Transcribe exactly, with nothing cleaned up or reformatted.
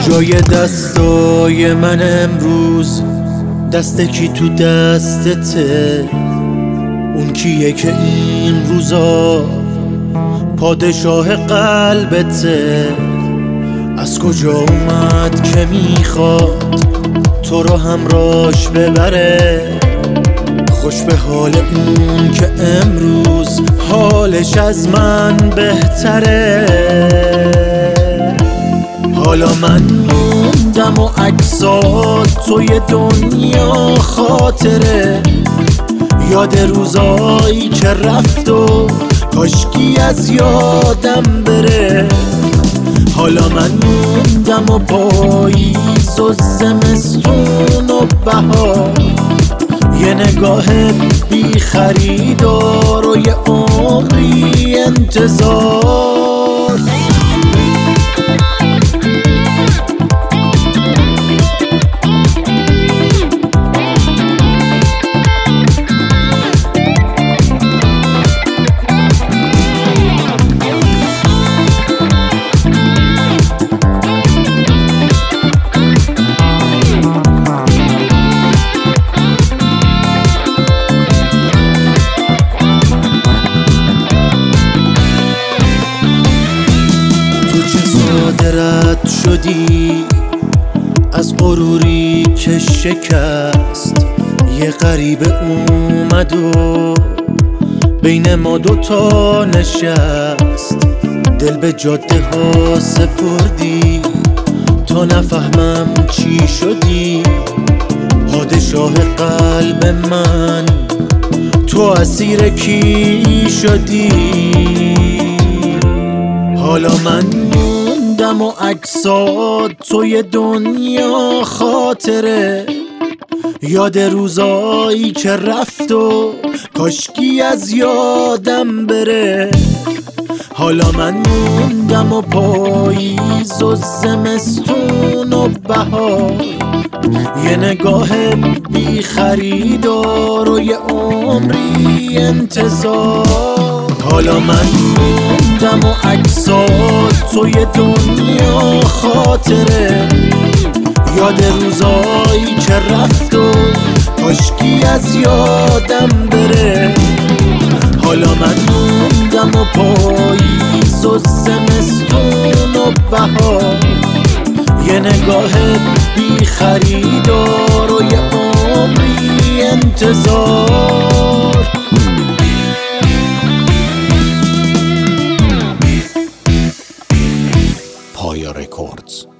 جای دستای من امروز دست کی تو دستته؟ اون کیه که این روزا پادشاه قلبته؟ از کجا اومد که میخواد تو رو همراش ببره؟ خوش به حال اون که امروز حالش از من بهتره. حالا من موندم و عکسات توی دنیا خاطره، یاد روزایی که رفت و کاشکی از یادم بره. حالا من موندم و پاییز و زمستون و بهار، یه نگاه بی خریدار و یه عمری انتظار. رد شدی از غروری که شکست، یه غریبه اومد و بین ما دوتا نشست. دل به جاده ها سپردی تا نفهمم چی شدی، پادشاه قلب من تو اسیر کی شدی؟ حالا من موندم و عکسات توی دنیا خاطره، یاد روزایی که رفت و کاشکی از یادم بره. حالا من موندم و پاییز و زمستون و بهار، یه نگاه بی خریدار و یه عمری انتظار. حالا من موندم و عکسات توی دنیا خاطره، یاد روزایی که رفت و کاشکی از یادم بره. حالا من موندم و پاییز و زمستون و بهار، یه نگاه بی خریدار و یه عمری انتظار. پایا رکوردز.